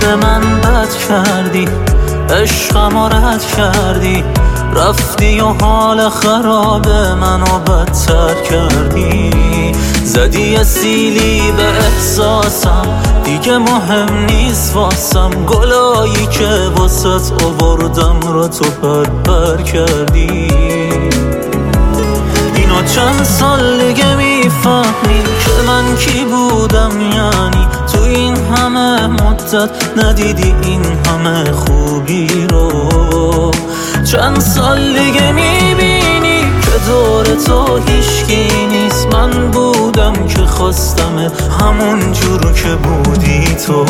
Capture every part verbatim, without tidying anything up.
به من بد کردی، عشقم رو رد کردی، رفتی و حال خراب منو بدتر کردی. زدی اسیلی به احساسم، دیگه مهم نیست واسم، گلایی که واسط آوردم رو تو پر پر کردی. اینو چند سال دیگه میفهمی که من کی بودم، یعنی تو این همه مدت ندیدی این همه خوبی رو. چند سال دیگه میبینی که دور تو هیچکی نیست، من بودم که خواستمت همون جور که بودی تو.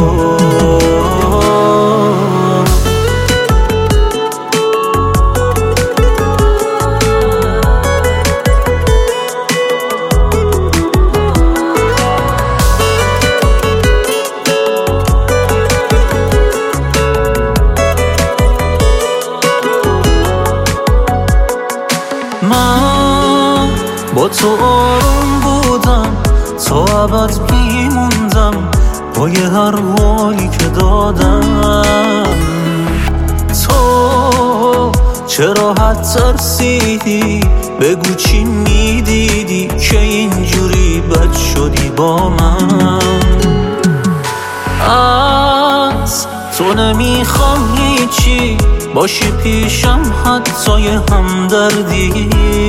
من با تو آروم بودم، تا ابد میموندم با یه هر حالی که دادم. تو چرا حد ترسیدی، بگو چی میدیدی که اینجوری بد شدی با من. از تو نمیخوام هیچی، باشی پیشم حتی یه همدردی.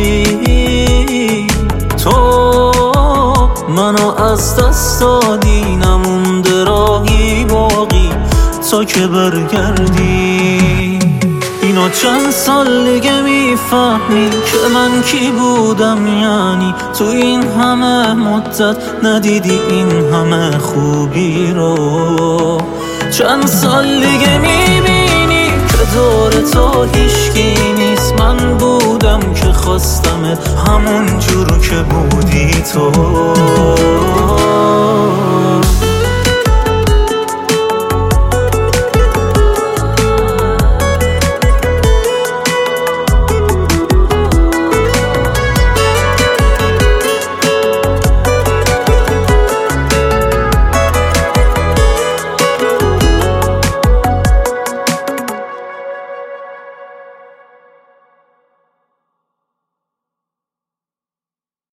تو منو از دست دادی، نمونده راهی باقی تا که برگردی. اینو چند سال دیگه میفهمی که من کی بودم، یعنی تو این همه مدت ندیدی این همه خوبی رو. چند سال دیگه میبینی که دور تو هیچکی نیست، من بودم که خواستمت همون جور که بودی تو.